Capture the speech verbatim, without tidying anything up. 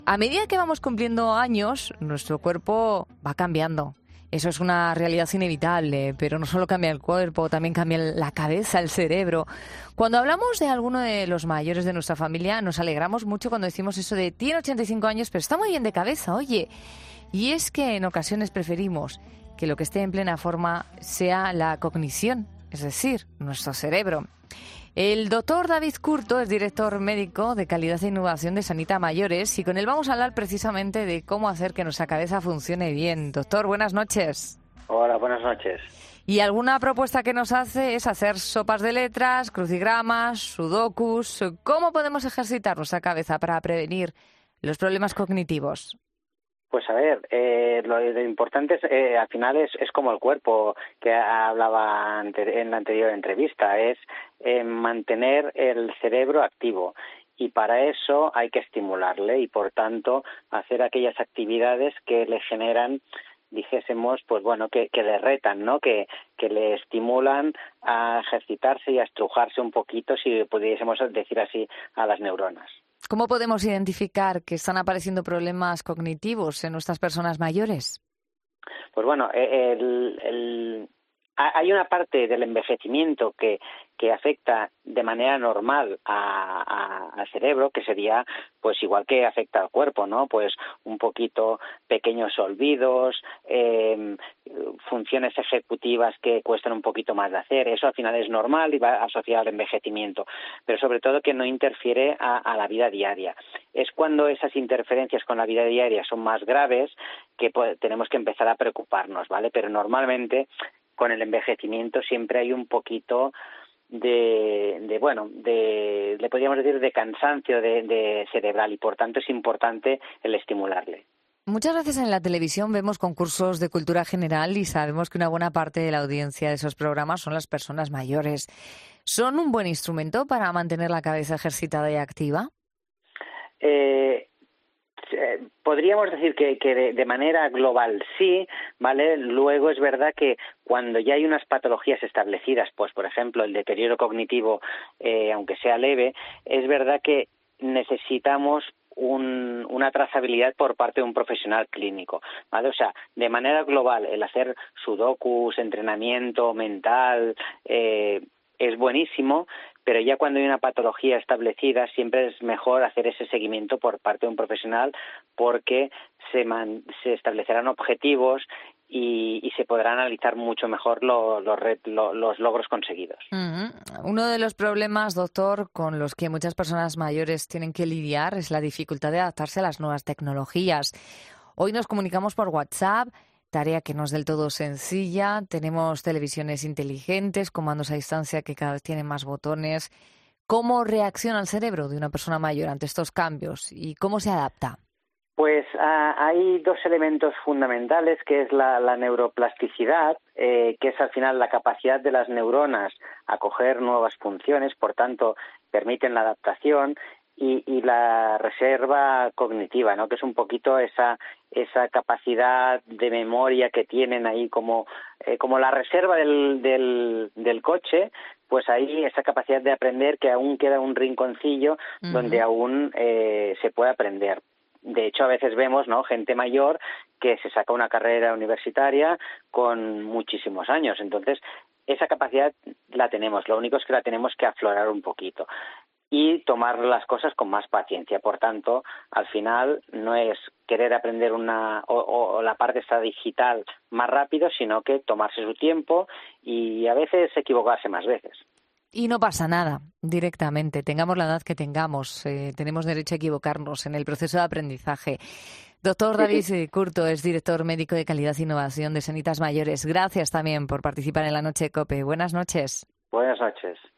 A medida que vamos cumpliendo años, nuestro cuerpo va cambiando. Eso es una realidad inevitable, pero no solo cambia el cuerpo, también cambia la cabeza, el cerebro. Cuando hablamos de alguno de los mayores de nuestra familia, nos alegramos mucho cuando decimos eso de tiene ochenta y cinco años, pero está muy bien de cabeza, oye. Y es que en ocasiones preferimos que lo que esté en plena forma sea la cognición, es decir, nuestro cerebro. El doctor David Curto es director médico de calidad e innovación de Sanita Mayores y con él vamos a hablar precisamente de cómo hacer que nuestra cabeza funcione bien. Doctor, buenas noches. Hola, buenas noches. Y alguna propuesta que nos hace es hacer sopas de letras, crucigramas, sudokus. ¿Cómo podemos ejercitar nuestra cabeza para prevenir los problemas cognitivos? Pues a ver, eh, lo, lo importante es, eh, al final es, es como el cuerpo que hablaba ante, en la anterior entrevista, es eh, mantener el cerebro activo y para eso hay que estimularle y por tanto hacer aquellas actividades que le generan, dijésemos, pues bueno, que, que le retan, ¿no? Que, que le estimulan a ejercitarse y a estrujarse un poquito, si pudiésemos decir así, a las neuronas. ¿Cómo podemos identificar que están apareciendo problemas cognitivos en nuestras personas mayores? Pues bueno, el, el, hay una parte del envejecimiento que, que afecta de manera normal a, a, al cerebro, que sería pues igual que afecta al cuerpo, ¿no? Pues un poquito pequeños olvidos, eh, funciones ejecutivas que cuestan un poquito más de hacer. Eso al final es normal y va asociado al envejecimiento, pero sobre todo que no interfiere a, a la vida diaria. Es cuando esas interferencias con la vida diaria son más graves que pues, tenemos que empezar a preocuparnos, ¿vale? Pero normalmente con el envejecimiento siempre hay un poquito de, de bueno, de, le podríamos decir de cansancio de, de cerebral y por tanto es importante el estimularle. Muchas veces en la televisión vemos concursos de cultura general y sabemos que una buena parte de la audiencia de esos programas son las personas mayores. ¿Son un buen instrumento para mantener la cabeza ejercitada y activa? Eh, Podríamos decir que, que de, de manera global sí, ¿vale? Luego es verdad que cuando ya hay unas patologías establecidas, pues por ejemplo el deterioro cognitivo, eh, aunque sea leve, es verdad que necesitamos un, una trazabilidad por parte de un profesional clínico, ¿vale? O sea, de manera global el hacer sudokus, entrenamiento mental, eh, es buenísimo, pero ya cuando hay una patología establecida siempre es mejor hacer ese seguimiento por parte de un profesional porque se, man, se establecerán objetivos y, y se podrán analizar mucho mejor lo, lo, lo, los logros conseguidos. Uh-huh. Uno de los problemas, doctor, con los que muchas personas mayores tienen que lidiar es la dificultad de adaptarse a las nuevas tecnologías. Hoy nos comunicamos por WhatsApp, tarea que no es del todo sencilla. Tenemos televisiones inteligentes, comandos a distancia que cada vez tienen más botones. ¿Cómo reacciona el cerebro de una persona mayor ante estos cambios y cómo se adapta? Pues uh, hay dos elementos fundamentales, que es la, la neuroplasticidad, eh, que es al final la capacidad de las neuronas a coger nuevas funciones, por tanto permiten la adaptación, y, y la reserva cognitiva, ¿no? Que es un poquito esa esa capacidad de memoria que tienen ahí como eh, como la reserva del, del del coche, pues ahí esa capacidad de aprender que aún queda un rinconcillo uh-huh. donde aún eh, se puede aprender. De hecho, a veces vemos, ¿no?, gente mayor que se saca una carrera universitaria con muchísimos años. Entonces, esa capacidad la tenemos. Lo único es que la tenemos que aflorar un poquito y tomar las cosas con más paciencia. Por tanto, al final no es querer aprender una o, o la parte esta digital más rápido, sino que tomarse su tiempo y a veces equivocarse más veces. Y no pasa nada, directamente. Tengamos la edad que tengamos, eh, tenemos derecho a equivocarnos en el proceso de aprendizaje. Doctor David sí, sí. Curto es director médico de calidad e innovación de Sanitas Mayores. Gracias también por participar en la Noche COPE. Buenas noches. Buenas noches.